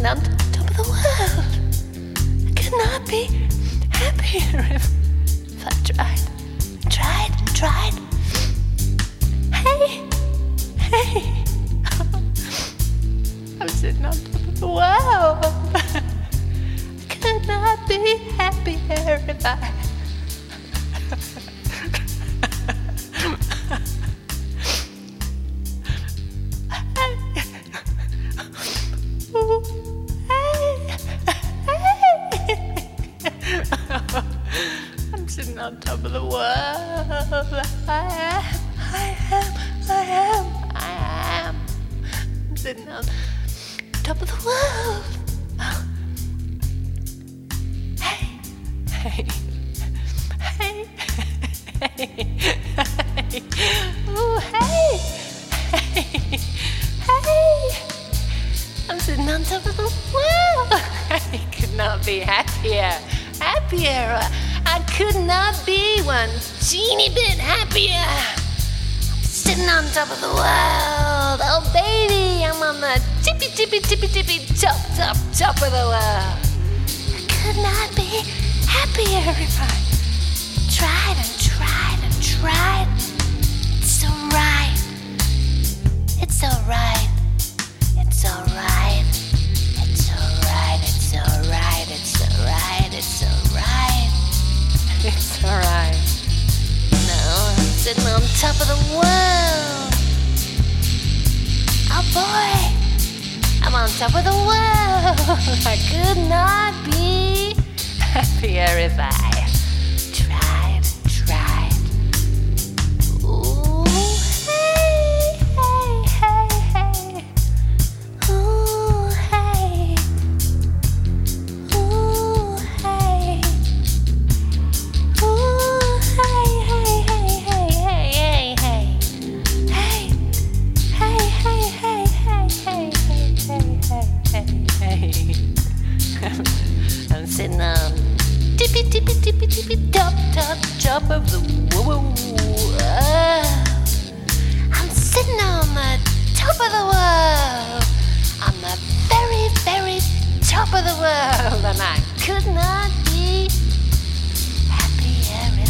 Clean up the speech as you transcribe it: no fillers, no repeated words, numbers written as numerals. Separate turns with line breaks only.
sitting on top of the world. I could not be happier if I tried. Hey, I'm sitting on top of the world. I could not be happier if I. I'm sitting on top of the world. I am. I'm sitting on top of the world. Hey. Ooh, hey. I'm sitting on top of the world. I could not be happier. I could not be one teeny bit happier. I'm sitting on top of the world. Oh baby, I'm on the tippy top of the world. I could not be happier if I tried. It's alright. It's alright. No, I'm sitting on top of the world. Oh boy, I'm on top of the world. I could not be happier if I tried. Ooh, hey. Ooh, hey. Ooh, hey. I'm sitting on tippy top of the world. I'm sitting on the top of the world. On the very, very top of the world, and I could not be happier.